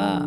два.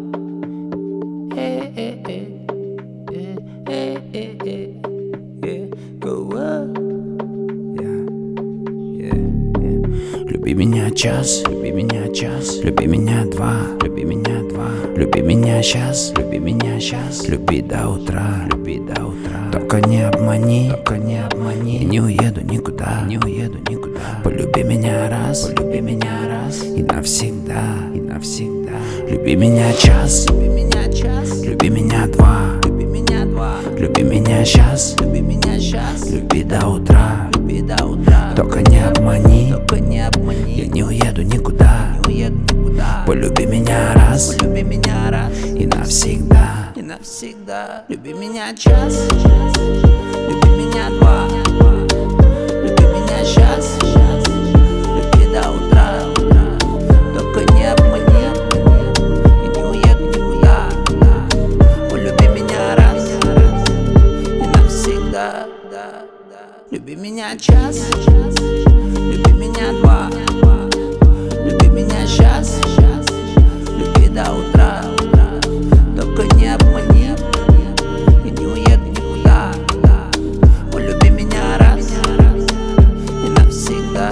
Люби меня час, люби меня час, люби меня два, люби меня два, люби меня сейчас, люби меня сейчас, люби до утра, люби до утра. Только не обмани, только не обмани. Я не уеду никуда, не уеду никуда. Полюби меня раз, полюби меня раз, и навсегда, и навсегда. Люби меня час, люби меня час, люби меня два, люби меня два, люби меня сейчас, люби меня сейчас, люби до утра, люби до утра. Только не обмани, только не обмани. Я не уеду никуда, не уеду никуда. Полюби меня раз, полюби меня раз, и навсегда, и навсегда. Люби меня час, люби меня два, люби меня сейчас, люби до утра. Только не обмани, я не уеду никуда. Полюби меня раз, и навсегда. Люби меня час, люби меня два, люби меня сейчас, люби до утра. Только не обмани, я не уеду никуда. Полюби меня раз, и навсегда.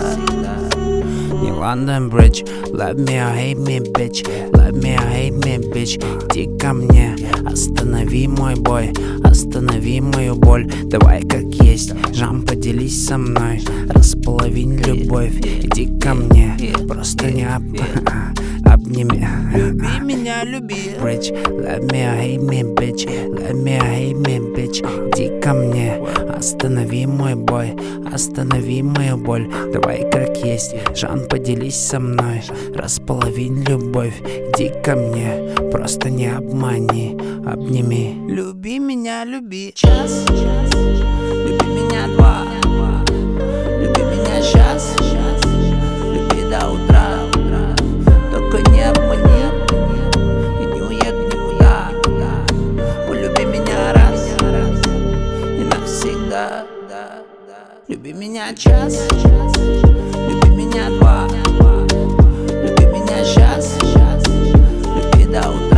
Не London Bridge, love me or hate me, bitch, love me or hate me, bitch. Иди ко мне, останови мой бой, останови мою боль. Давай как есть, Жан, поделись со мной, располовинь любовь. Иди ко мне, просто не обними. Люби меня, люби. Bridge, love me or hate me, bitch, love me or hate me, bitch. Иди ко мне, останови мой бой, останови мою боль. Давай как есть, Жан, поделись со мной, располовинь любовь. Иди ко мне, просто не обмани, обними. Люби меня, люби. Час, люби меня два, люби меня сейчас, люби до утра. Только не обмани, я не уеду никуда. Полюби меня раз, и навсегда. Люби меня час, люби меня два, люби меня сейчас, люби до утра.